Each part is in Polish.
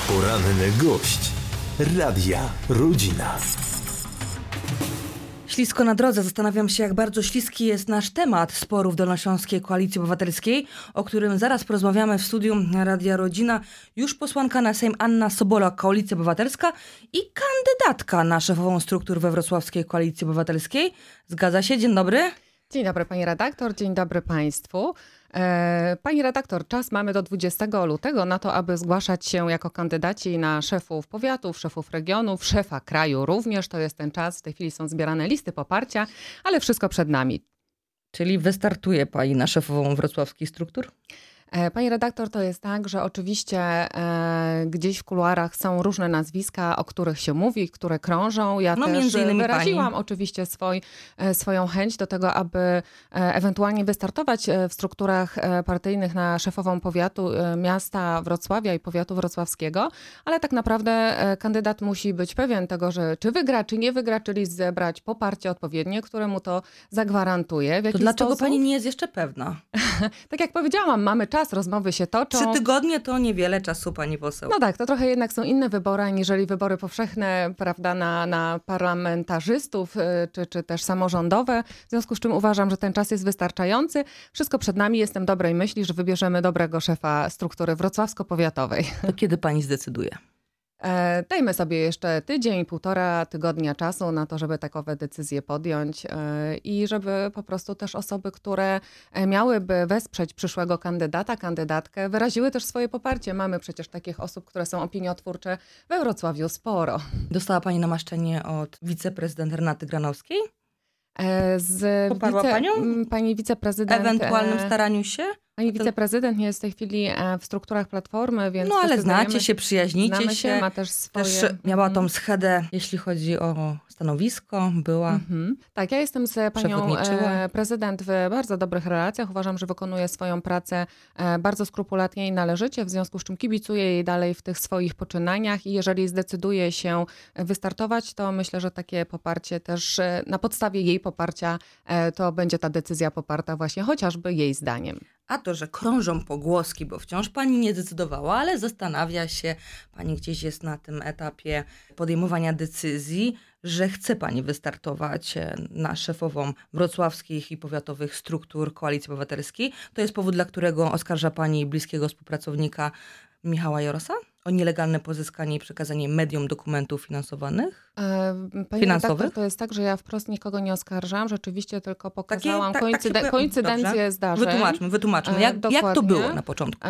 Poranny gość Radia Rodzina. Ślisko na drodze. Zastanawiam się, jak bardzo śliski jest nasz temat sporów Dolnośląskiej Koalicji Obywatelskiej, o którym zaraz porozmawiamy w studiu Radia Rodzina. Już posłanka na Sejm Anna Sobola, Koalicja Obywatelska i kandydatka na szefową struktur we Wrocławskiej Koalicji Obywatelskiej. Zgadza się? Dzień dobry. Dzień dobry pani redaktor, dzień dobry państwu. Pani redaktor, czas mamy do 20 lutego na to, aby zgłaszać się jako kandydaci na szefów powiatów, szefów regionów, szefa kraju również. To jest ten czas, w tej chwili są zbierane listy poparcia, ale wszystko przed nami. Czyli wystartuje pani na szefową wrocławskich struktur? Pani redaktor, to jest tak, że oczywiście gdzieś w kuluarach są różne nazwiska, o których się mówi, które krążą. Ja też między innymi wyraziłam pani. Oczywiście swoją chęć do tego, aby ewentualnie wystartować w strukturach partyjnych na szefową powiatu miasta Wrocławia i powiatu wrocławskiego, ale tak naprawdę kandydat musi być pewien tego, że czy wygra, czy nie wygra, czyli zebrać poparcie odpowiednie, które mu to zagwarantuje. To dlaczego pani nie jest jeszcze pewna? Tak jak powiedziałam, mamy czas, rozmowy się toczą. 3 tygodnie to niewiele czasu, pani poseł. No tak, to trochę jednak są inne wybory, aniżeli wybory powszechne, prawda, na parlamentarzystów, czy też samorządowe. W związku z czym uważam, że ten czas jest wystarczający. Wszystko przed nami. Jestem dobrej myśli, że wybierzemy dobrego szefa struktury wrocławsko-powiatowej. To kiedy pani zdecyduje? Dajmy sobie jeszcze tydzień, 1,5 tygodnia czasu na to, żeby takowe decyzje podjąć i żeby po prostu też osoby, które miałyby wesprzeć przyszłego kandydata, kandydatkę, wyraziły też swoje poparcie. Mamy przecież takich osób, które są opiniotwórcze we Wrocławiu sporo. Dostała pani namaszczenie od wiceprezydent Renaty Granowskiej? Poparła panią? Pani wiceprezydent. Ewentualnym staraniu się? Pani wiceprezydent nie jest w tej chwili w strukturach Platformy, więc... No ale znacie się, przyjaźnicie się. Ma też swoje... Też miała tą schedę, jeśli chodzi o stanowisko, była... Tak, ja jestem z panią prezydent w bardzo dobrych relacjach. Uważam, że wykonuje swoją pracę bardzo skrupulatnie i należycie, w związku z czym kibicuję jej dalej w tych swoich poczynaniach i jeżeli zdecyduje się wystartować, to myślę, że takie poparcie też na podstawie jej poparcia to będzie ta decyzja poparta właśnie chociażby jej zdaniem. A to, że krążą pogłoski, bo wciąż pani nie decydowała, ale zastanawia się, pani gdzieś jest na tym etapie podejmowania decyzji, że chce pani wystartować na szefową wrocławskich i powiatowych struktur Koalicji Obywatelskiej. To jest powód, dla którego oskarża pani bliskiego współpracownika Michała Jorosa o nielegalne pozyskanie i przekazanie mediom dokumentów finansowanych? Pani redaktor, to jest tak, że ja wprost nikogo nie oskarżam. Rzeczywiście tylko pokazałam koincydencję zdarzeń. Wytłumaczmy. Jak to było na początku?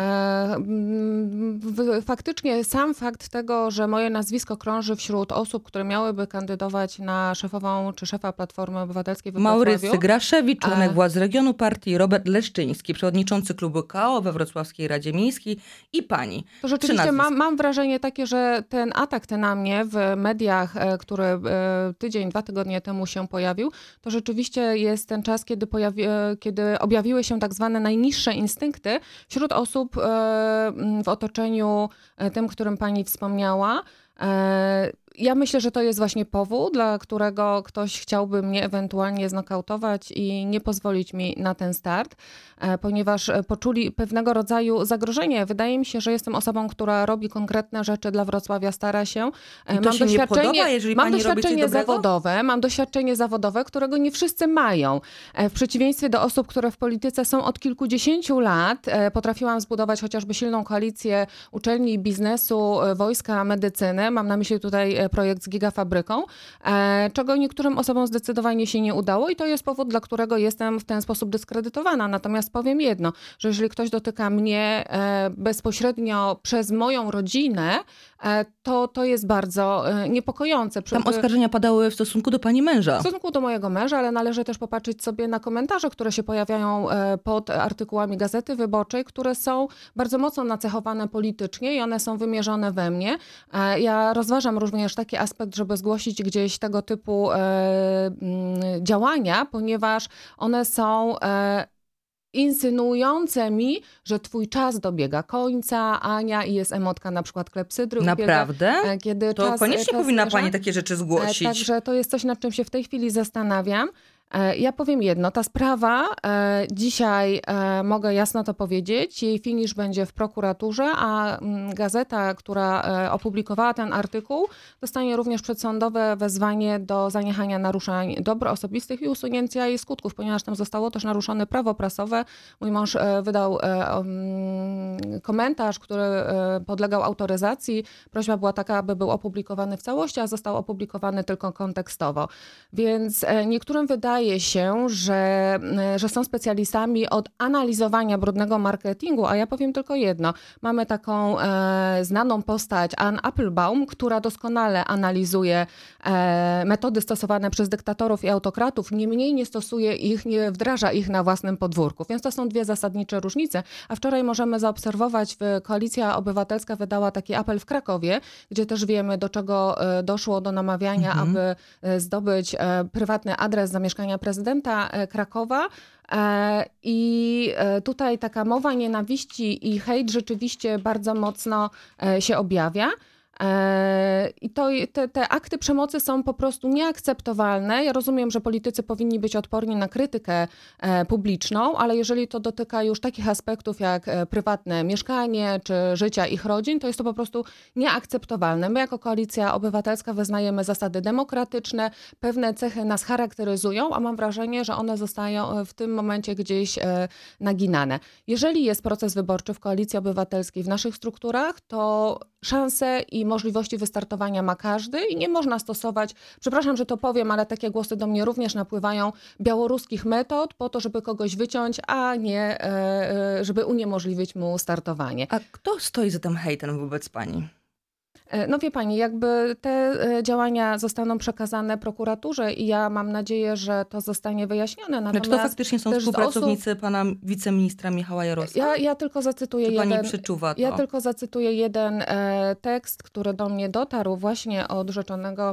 Faktycznie sam fakt tego, że moje nazwisko krąży wśród osób, które miałyby kandydować na szefową czy szefa Platformy Obywatelskiej we Wrocławiu. Maurycy Graszewicz, członek władz regionu partii, Robert Leszczyński, przewodniczący klubu KO we Wrocławskiej Radzie Miejskiej i pani. To rzeczywiście mam wrażenie takie, że ten atak na mnie w mediach, który tydzień, 2 tygodnie temu się pojawił, to rzeczywiście jest ten czas, kiedy objawiły się tak zwane najniższe instynkty wśród osób w otoczeniu tym, którym pani wspomniała. Ja myślę, że to jest właśnie powód, dla którego ktoś chciałby mnie ewentualnie znokautować i nie pozwolić mi na ten start, ponieważ poczuli pewnego rodzaju zagrożenie. Wydaje mi się, że jestem osobą, która robi konkretne rzeczy dla Wrocławia, stara się. I to się nie podoba, jeżeli pani robi coś dobrego? Mam doświadczenie zawodowe, którego nie wszyscy mają. W przeciwieństwie do osób, które w polityce są od kilkudziesięciu lat, potrafiłam zbudować chociażby silną koalicję uczelni, biznesu, wojska, medycyny. Mam na myśli tutaj projekt z Gigafabryką, czego niektórym osobom zdecydowanie się nie udało i to jest powód, dla którego jestem w ten sposób dyskredytowana. Natomiast powiem jedno, że jeżeli ktoś dotyka mnie bezpośrednio przez moją rodzinę, to jest bardzo niepokojące. Tam oskarżenia padały w stosunku do pani męża. W stosunku do mojego męża, ale należy też popatrzeć sobie na komentarze, które się pojawiają pod artykułami Gazety Wyborczej, które są bardzo mocno nacechowane politycznie i one są wymierzone we mnie. Ja rozważam również taki aspekt, żeby zgłosić gdzieś tego typu działania, ponieważ one są insynuujące mi, że twój czas dobiega końca, Ania, i jest emotka na przykład klepsydry. Naprawdę? Kiedy to koniecznie powinna pani takie rzeczy zgłosić. Także to jest coś, nad czym się w tej chwili zastanawiam. Ja powiem jedno, ta sprawa dzisiaj, mogę jasno to powiedzieć, jej finisz będzie w prokuraturze, a gazeta, która opublikowała ten artykuł, dostanie również przedsądowe wezwanie do zaniechania naruszeń dóbr osobistych i usunięcia jej skutków, ponieważ tam zostało też naruszone prawo prasowe. Mój mąż wydał komentarz, który podlegał autoryzacji. Prośba była taka, aby był opublikowany w całości, a został opublikowany tylko kontekstowo. Więc niektórym wydaje się, że są specjalistami od analizowania brudnego marketingu, a ja powiem tylko jedno. Mamy taką znaną postać Ann Applebaum, która doskonale analizuje metody stosowane przez dyktatorów i autokratów, niemniej nie stosuje ich, nie wdraża ich na własnym podwórku. Więc to są dwie zasadnicze różnice. A wczoraj możemy zaobserwować, Koalicja Obywatelska wydała taki apel w Krakowie, gdzie też wiemy, do czego doszło do namawiania, aby zdobyć prywatny adres zamieszkania prezydenta Krakowa. I tutaj taka mowa nienawiści i hejt rzeczywiście bardzo mocno się objawia. I te akty przemocy są po prostu nieakceptowalne. Ja rozumiem, że politycy powinni być odporni na krytykę publiczną, ale jeżeli to dotyka już takich aspektów jak prywatne mieszkanie czy życia ich rodzin, to jest to po prostu nieakceptowalne. My jako Koalicja Obywatelska wyznajemy zasady demokratyczne, pewne cechy nas charakteryzują, a mam wrażenie, że one zostają w tym momencie gdzieś naginane. Jeżeli jest proces wyborczy w Koalicji Obywatelskiej w naszych strukturach, to szanse i możliwości wystartowania ma każdy i nie można stosować, przepraszam, że to powiem, ale takie głosy do mnie również napływają, białoruskich metod po to, żeby kogoś wyciąć, a nie żeby uniemożliwić mu startowanie. A kto stoi za tym hejtem wobec pani? No wie pani, jakby te działania zostaną przekazane prokuraturze i ja mam nadzieję, że to zostanie wyjaśnione. Natomiast czy to faktycznie są współpracownicy pana wiceministra Michała Jarosa? Ja tylko zacytuję Ja tylko zacytuję jeden tekst, który do mnie dotarł właśnie od rzeczonego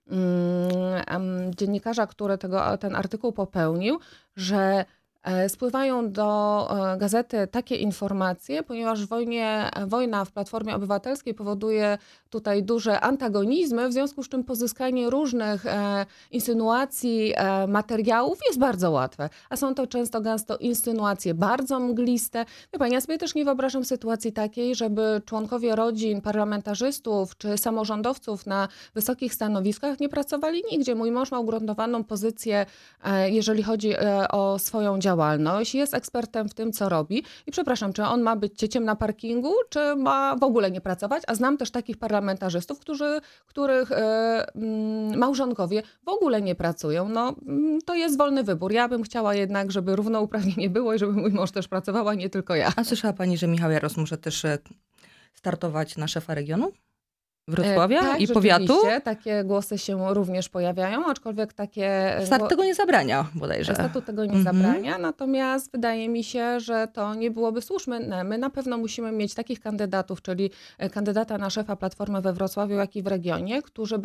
dziennikarza, który ten artykuł popełnił, że spływają do gazety takie informacje, ponieważ wojna w Platformie Obywatelskiej powoduje tutaj duże antagonizmy, w związku z czym pozyskanie różnych insynuacji, materiałów jest bardzo łatwe. A są to często gęsto insynuacje bardzo mgliste. Wie pani, ja sobie też nie wyobrażam sytuacji takiej, żeby członkowie rodzin parlamentarzystów czy samorządowców na wysokich stanowiskach nie pracowali nigdzie. Mój mąż ma ugruntowaną pozycję, jeżeli chodzi o swoją działalność. Jest ekspertem w tym, co robi. I przepraszam, czy on ma być cieciem na parkingu, czy ma w ogóle nie pracować? A znam też takich parlamentarzystów, których małżonkowie w ogóle nie pracują. No, to jest wolny wybór. Ja bym chciała jednak, żeby równouprawnienie było i żeby mój mąż też pracował, a nie tylko ja. A słyszała pani, że Michał Jaros może też startować na szefa regionu? Wrocławia tak, i powiatu? Takie głosy się również pojawiają, aczkolwiek takie... Statut tego nie zabrania bodajże. Statut tego nie zabrania, natomiast wydaje mi się, że to nie byłoby słuszne. My na pewno musimy mieć takich kandydatów, czyli kandydata na szefa Platformy we Wrocławiu, jak i w regionie, którzy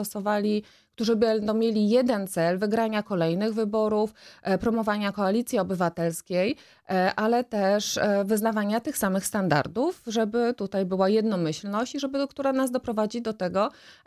będą mieli jeden cel, wygrania kolejnych wyborów, promowania Koalicji Obywatelskiej, ale też wyznawania tych samych standardów, żeby tutaj była jednomyślność i która nas doprowadzi do tego,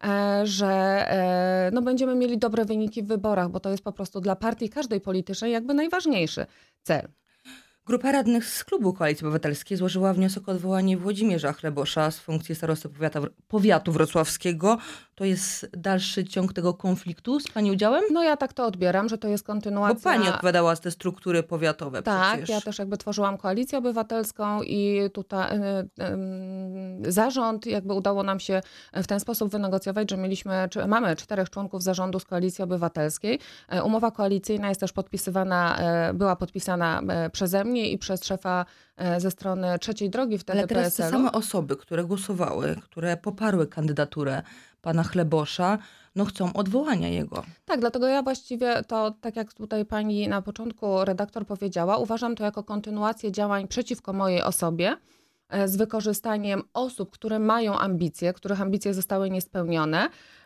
że będziemy mieli dobre wyniki w wyborach, bo to jest po prostu dla partii każdej politycznej jakby najważniejszy cel. Grupa radnych z klubu Koalicji Obywatelskiej złożyła wniosek o odwołanie Włodzimierza Chlebosza z funkcji starosty powiatu wrocławskiego. To jest dalszy ciąg tego konfliktu z pani udziałem? No ja tak to odbieram, że to jest kontynuacja. Bo pani odpowiadała za te struktury powiatowe tak, przecież. Ja też jakby tworzyłam Koalicję Obywatelską i tutaj zarząd, jakby udało nam się w ten sposób wynegocjować, że mamy 4 członków zarządu z Koalicji Obywatelskiej. Umowa koalicyjna jest też była podpisana przeze mnie i przez szefa ze strony Trzeciej Drogi wtedy Ale teraz PSL-u. te same osoby, które głosowały, które poparły kandydaturę pana Chlebosza, chcą odwołania jego. Tak, dlatego ja właściwie to, tak jak tutaj pani na początku redaktor powiedziała, uważam to jako kontynuację działań przeciwko mojej osobie, z wykorzystaniem osób, które mają ambicje, których ambicje zostały niespełnione.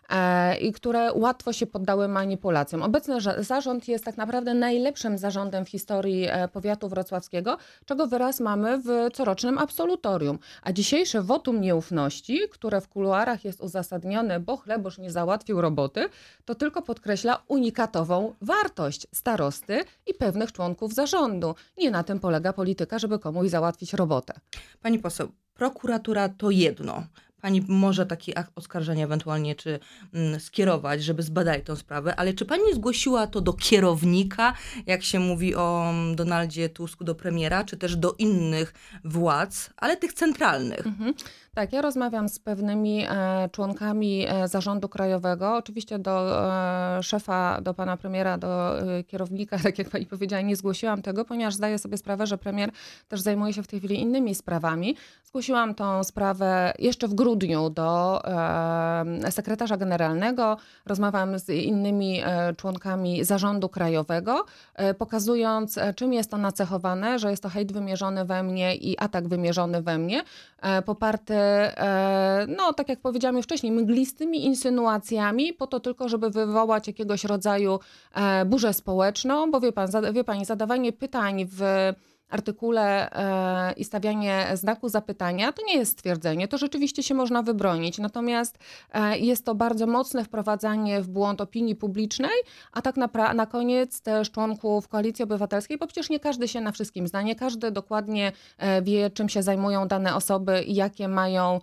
i które łatwo się poddały manipulacjom. Obecny zarząd jest tak naprawdę najlepszym zarządem w historii powiatu wrocławskiego, czego wyraz mamy w corocznym absolutorium. A dzisiejsze wotum nieufności, które w kuluarach jest uzasadnione, bo chlebosz nie załatwił roboty, to tylko podkreśla unikatową wartość starosty i pewnych członków zarządu. Nie na tym polega polityka, żeby komuś załatwić robotę. Pani poseł, prokuratura to jedno. Pani może taki akt oskarżenia ewentualnie skierować, żeby zbadali tę sprawę, ale czy pani zgłosiła to do kierownika, jak się mówi o Donaldzie Tusku, do premiera, czy też do innych władz, ale tych centralnych? Tak, ja rozmawiam z pewnymi członkami zarządu krajowego, oczywiście do szefa, do pana premiera, do kierownika, tak jak pani powiedziała, nie zgłosiłam tego, ponieważ zdaję sobie sprawę, że premier też zajmuje się w tej chwili innymi sprawami. Zgłosiłam tą sprawę jeszcze w grudniu do sekretarza generalnego, rozmawiam z innymi członkami zarządu krajowego, pokazując, czym jest to nacechowane, że jest to hejt wymierzony we mnie i atak wymierzony we mnie, poparty, no tak jak powiedziałam już wcześniej, mglistymi insynuacjami po to tylko, żeby wywołać jakiegoś rodzaju burzę społeczną, bo wie pani, zadawanie pytań w artykule i stawianie znaku zapytania to nie jest stwierdzenie, to rzeczywiście się można wybronić. Natomiast jest to bardzo mocne wprowadzanie w błąd opinii publicznej, a tak na koniec też członków Koalicji Obywatelskiej, bo przecież nie każdy się na wszystkim zna, nie każdy dokładnie wie, czym się zajmują dane osoby i jakie mają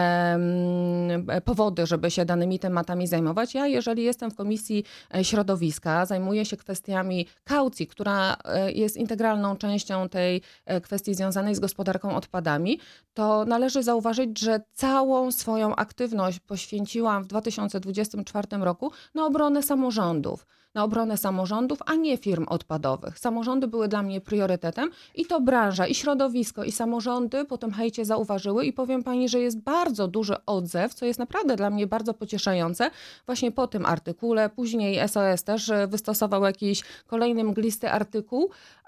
powody, żeby się danymi tematami zajmować. Ja, jeżeli jestem w Komisji Środowiska, zajmuję się kwestiami kaucji, która jest integralną częścią tej kwestii związanej z gospodarką odpadami, to należy zauważyć, że całą swoją aktywność poświęciłam w 2024 roku na obronę samorządów, a nie firm odpadowych. Samorządy były dla mnie priorytetem i to branża, i środowisko, i samorządy po tym hejcie zauważyły i powiem pani, że jest bardzo duży odzew, co jest naprawdę dla mnie bardzo pocieszające, właśnie po tym artykule. Później SOS też wystosował jakiś kolejny mglisty artykuł,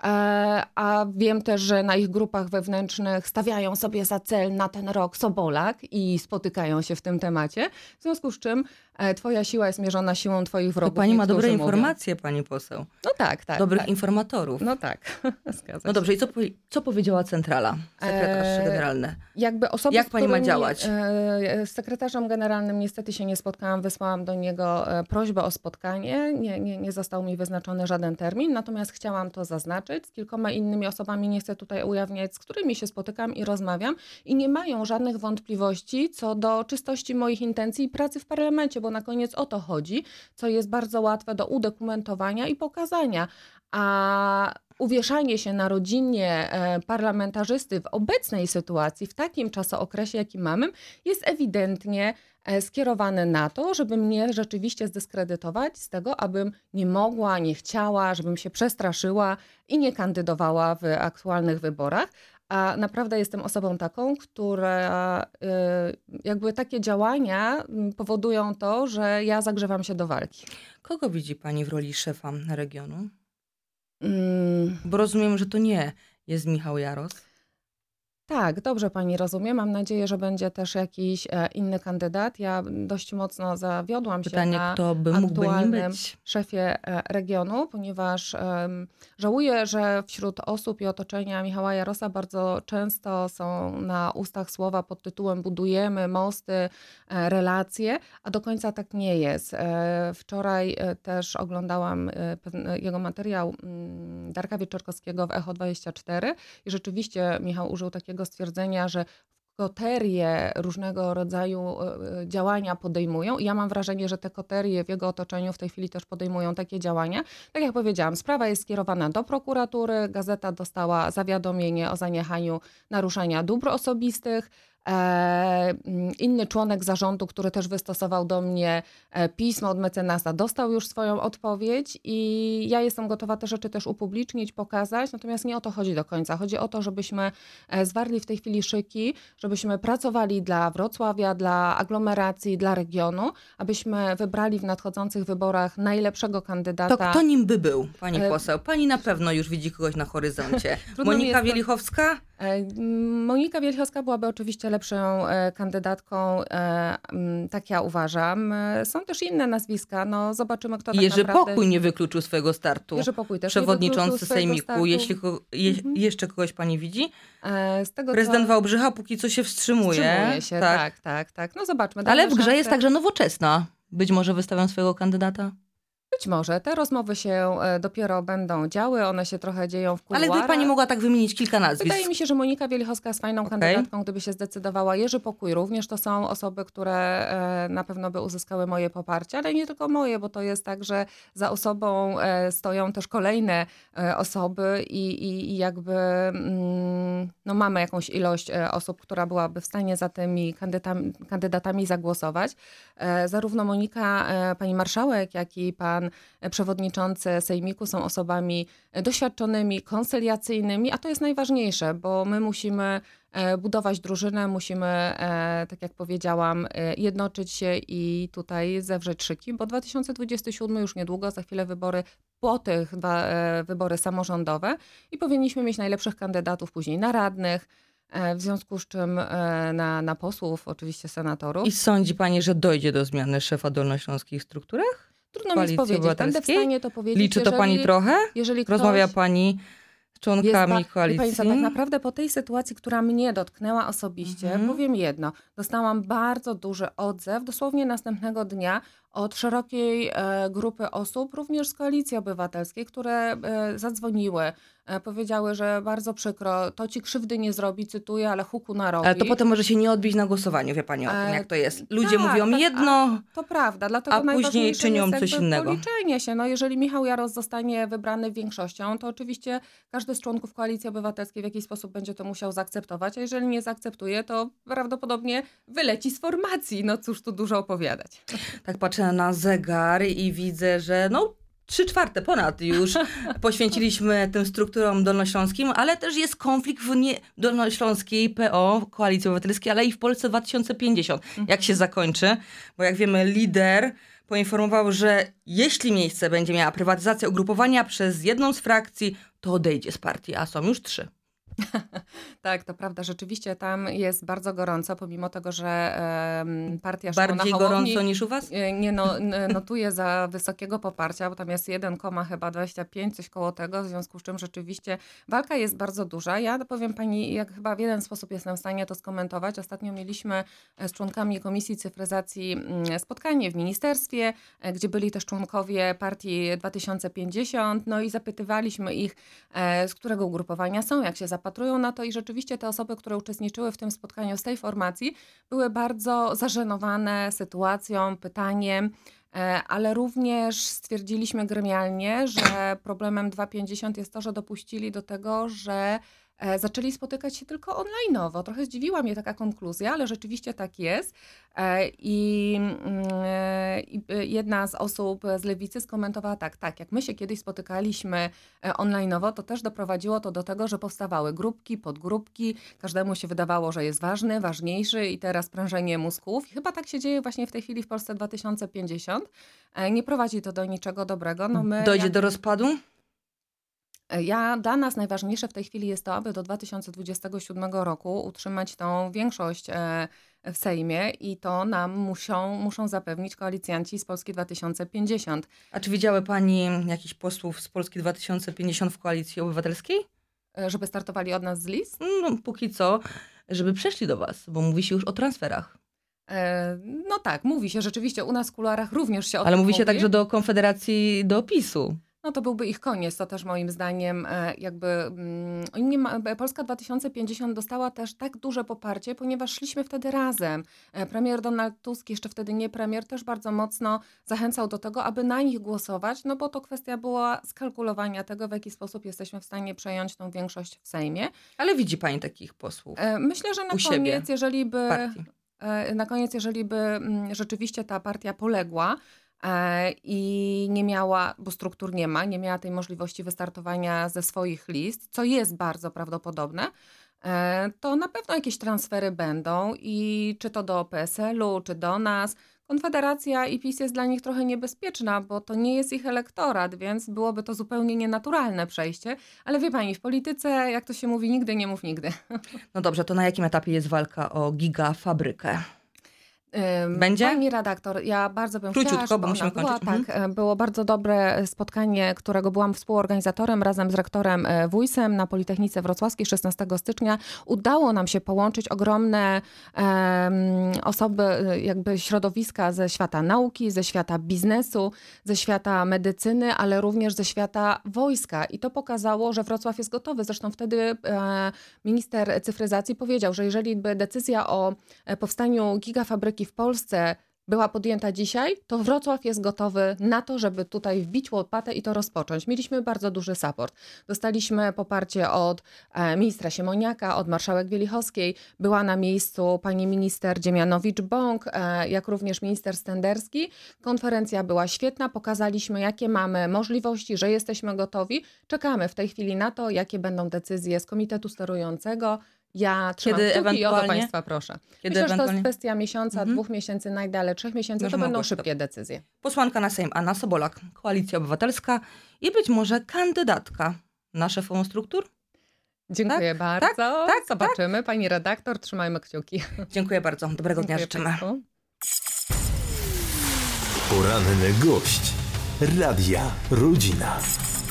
a wiem też, że na ich grupach wewnętrznych stawiają sobie za cel na ten rok Sobolak i spotykają się w tym temacie, w związku z czym twoja siła jest mierzona siłą twoich wrogów. To pani ma dobre mówią. informacje, pani poseł. No tak. Dobrych informatorów. No tak, zgadza się. No dobrze, i co powiedziała centrala, sekretarz generalny? Jak pani ma działać? Z sekretarzem generalnym niestety się nie spotkałam, wysłałam do niego prośbę o spotkanie, nie został mi wyznaczony żaden termin, natomiast chciałam to zaznaczyć. Z kilkoma innymi osobami, nie chcę tutaj ujawniać, z którymi się spotykam i rozmawiam i nie mają żadnych wątpliwości co do czystości moich intencji i pracy w parlamencie, bo na koniec o to chodzi, co jest bardzo łatwe do udokumentowania i pokazania. A uwieszanie się na rodzinie parlamentarzysty w obecnej sytuacji, w takim czasookresie, jaki mamy, jest ewidentnie skierowane na to, żeby mnie rzeczywiście zdyskredytować z tego, abym nie mogła, nie chciała, żebym się przestraszyła i nie kandydowała w aktualnych wyborach. A naprawdę jestem osobą taką, która jakby takie działania powodują to, że ja zagrzewam się do walki. Kogo widzi pani w roli szefa regionu? Bo rozumiem, że to nie jest Michał Jaros. Tak, dobrze pani rozumie. Mam nadzieję, że będzie też jakiś inny kandydat. Ja dość mocno zawiodłam się na kto by mógłby nim aktualnym być? szefie regionu, ponieważ żałuję, że wśród osób i otoczenia Michała Jarosa bardzo często są na ustach słowa pod tytułem budujemy mosty, relacje, a do końca tak nie jest. Wczoraj też oglądałam jego materiał Darka Wieczorkowskiego w Echo24 i rzeczywiście Michał użył takiego stwierdzenia, że koterie różnego rodzaju działania podejmują i ja mam wrażenie, że te koterie w jego otoczeniu w tej chwili też podejmują takie działania. Tak jak powiedziałam, sprawa jest skierowana do prokuratury, gazeta dostała zawiadomienie o zaniechaniu naruszania dóbr osobistych. Inny członek zarządu, który też wystosował do mnie pismo od mecenasa, dostał już swoją odpowiedź i ja jestem gotowa te rzeczy też upublicznić, pokazać, natomiast nie o to chodzi do końca. Chodzi o to, żebyśmy zwarli w tej chwili szyki, żebyśmy pracowali dla Wrocławia, dla aglomeracji, dla regionu, abyśmy wybrali w nadchodzących wyborach najlepszego kandydata. To kto nim by był, pani poseł? Pani na pewno już widzi kogoś na horyzoncie. Monika Wielichowska? Monika Wielichowska byłaby oczywiście lepszą kandydatką, tak ja uważam. Są też inne nazwiska, no zobaczymy, kto tak Jerzy naprawdę... Pokój nie wykluczył swojego startu. Jerzy Pokój też nie Przewodniczący wykluczył swojego Sejmiku. startu. Jeśli jeszcze kogoś pani widzi? Z tego, Prezydent Wałbrzycha póki co się wstrzymuje. Wstrzymuje się, tak. No zobaczmy. Ale dajmy w grze jest szansę. także Nowoczesna. Być może wystawią swojego kandydata. Być może. Te rozmowy się dopiero będą działy, one się trochę dzieją w Ale kuluarach. gdyby pani mogła tak wymienić kilka nazwisk. Wydaje mi się, że Monika Wielichowska jest fajną kandydatką, gdyby się zdecydowała. Jerzy Pokój również to są osoby, które na pewno by uzyskały moje poparcie, ale nie tylko moje, bo to jest tak, że za osobą stoją też kolejne osoby i jakby no mamy jakąś ilość osób, która byłaby w stanie za tymi kandydatami zagłosować. Zarówno Monika, pani marszałek, jak i pan przewodniczący Sejmiku są osobami doświadczonymi, konsyliacyjnymi, a to jest najważniejsze, bo my musimy budować drużynę, musimy, tak jak powiedziałam, jednoczyć się i tutaj zewrzeć szyki, bo 2027 już niedługo, za chwilę wybory, po tych wybory samorządowe i powinniśmy mieć najlepszych kandydatów później na radnych, w związku z czym na posłów, oczywiście senatorów. I sądzi pani, że dojdzie do zmiany szefa dolnośląskich strukturach? Trudno mi powiedzieć, będę w stanie to powiedzieć. Liczy to pani trochę? Jeżeli ktoś Rozmawia pani z członkami koalicji? Pani co, tak naprawdę po tej sytuacji, która mnie dotknęła osobiście, powiem jedno. Dostałam bardzo duży odzew, dosłownie następnego dnia, od szerokiej grupy osób, również z Koalicji Obywatelskiej, które zadzwoniły, powiedziały, że bardzo przykro, to ci krzywdy nie zrobi, cytuję, ale huku narobi. Ale to potem może się nie odbić na głosowaniu, wie pani o tym, jak to jest. Ludzie tak, mówią jedno, to prawda, dlatego a później najważniejsze czynią jest coś jakby innego. policzenie się. No, jeżeli Michał Jaros zostanie wybrany większością, to oczywiście każdy z członków Koalicji Obywatelskiej w jakiś sposób będzie to musiał zaakceptować, a jeżeli nie zaakceptuje, to prawdopodobnie wyleci z formacji. No cóż tu dużo opowiadać. Tak patrzę na zegar i widzę, że 3/4 ponad już poświęciliśmy tym strukturom dolnośląskim, ale też jest konflikt w dolnośląskiej PO, Koalicji Obywatelskiej, ale i w Polsce 2050. Jak się zakończy? Bo jak wiemy, lider poinformował, że jeśli miejsce będzie miała prywatyzacja ugrupowania przez jedną z frakcji, to odejdzie z partii, a są już 3. Tak, to prawda. Rzeczywiście tam jest bardzo gorąco, pomimo tego, że partia Bardziej Szymona Hołowni gorąco niż u was? nie notuje za wysokiego poparcia, bo tam jest 1,25, coś koło tego, w związku z czym rzeczywiście walka jest bardzo duża. Ja powiem pani, jak chyba w jeden sposób jestem w stanie to skomentować. Ostatnio mieliśmy z członkami Komisji Cyfryzacji spotkanie w ministerstwie, gdzie byli też członkowie partii 2050, no i zapytywaliśmy ich, z którego ugrupowania są, jak się zapatrują na to i rzeczywiście te osoby, które uczestniczyły w tym spotkaniu z tej formacji, były bardzo zażenowane sytuacją, pytaniem, ale również stwierdziliśmy gremialnie, że problemem 250 jest to, że dopuścili do tego, że zaczęli spotykać się tylko online'owo. Trochę zdziwiła mnie taka konkluzja, ale rzeczywiście tak jest. I jedna z osób z Lewicy skomentowała tak, jak my się kiedyś spotykaliśmy online'owo, to też doprowadziło to do tego, że powstawały grupki, podgrupki, każdemu się wydawało, że jest ważny, ważniejszy i teraz prężenie mózgów. I chyba tak się dzieje właśnie w tej chwili w Polsce 2050. Nie prowadzi to do niczego dobrego. Dojdzie do rozpadu? Dla nas najważniejsze w tej chwili jest to, aby do 2027 roku utrzymać tą większość w Sejmie i to nam muszą zapewnić koalicjanci z Polski 2050. A czy widziały pani jakichś posłów z Polski 2050 w Koalicji Obywatelskiej? Żeby startowali od nas z list? No, póki co, żeby przeszli do was, bo mówi się już o transferach. No tak, mówi się rzeczywiście, u nas w kuluarach również się o tym Ale mówi mówi. się także do Konfederacji, do PiS-u. No to byłby ich koniec, to też moim zdaniem Polska 2050 dostała też tak duże poparcie, ponieważ szliśmy wtedy razem. Premier Donald Tusk, jeszcze wtedy nie premier, też bardzo mocno zachęcał do tego, aby na nich głosować, no bo to kwestia była skalkulowania tego, w jaki sposób jesteśmy w stanie przejąć tą większość w Sejmie. Ale widzi pani takich posłów Myślę, że na koniec, jeżeli by rzeczywiście ta partia poległa, i nie miała, bo struktur nie miała tej możliwości wystartowania ze swoich list, co jest bardzo prawdopodobne, to na pewno jakieś transfery będą i czy to do PSL-u, czy do nas. Konfederacja i PiS jest dla nich trochę niebezpieczna, bo to nie jest ich elektorat, więc byłoby to zupełnie nienaturalne przejście. Ale wie pani, w polityce, jak to się mówi, nigdy nie mów nigdy. No dobrze, to na jakim etapie jest walka o gigafabrykę? Będzie? Pani redaktor, ja bardzo bym Króciutko, chciała, żeby bo musimy ona była. kończyć. Tak, było bardzo dobre spotkanie, którego byłam współorganizatorem razem z rektorem Wójsem na Politechnice Wrocławskiej 16 stycznia. Udało nam się połączyć ogromne osoby, jakby środowiska ze świata nauki, ze świata biznesu, ze świata medycyny, ale również ze świata wojska. I to pokazało, że Wrocław jest gotowy. Zresztą wtedy minister cyfryzacji powiedział, że jeżeli by decyzja o powstaniu gigafabryki w Polsce była podjęta dzisiaj, to Wrocław jest gotowy na to, żeby tutaj wbić łopatę i to rozpocząć. Mieliśmy bardzo duży support. Dostaliśmy poparcie od ministra Siemoniaka, od marszałek Wielichowskiej. Była na miejscu pani minister Dziemianowicz-Bąk, jak również minister Stenderski. Konferencja była świetna. Pokazaliśmy, jakie mamy możliwości, że jesteśmy gotowi. Czekamy w tej chwili na to, jakie będą decyzje z komitetu sterującego. Ja trzymam kciuki i o to Państwa proszę. Myślę, że to jest kwestia miesiąca, 2 miesięcy, najdalej 3 miesięcy. To będą szybkie decyzje. Posłanka na Sejm Anna Sobolak, Koalicja Obywatelska i być może kandydatka na szefową struktur? Dziękuję bardzo. Zobaczymy. Pani redaktor, trzymajmy kciuki. Dziękuję bardzo. Dobrego dnia życzymy. Państwu. Poranny gość Radia Rodzina.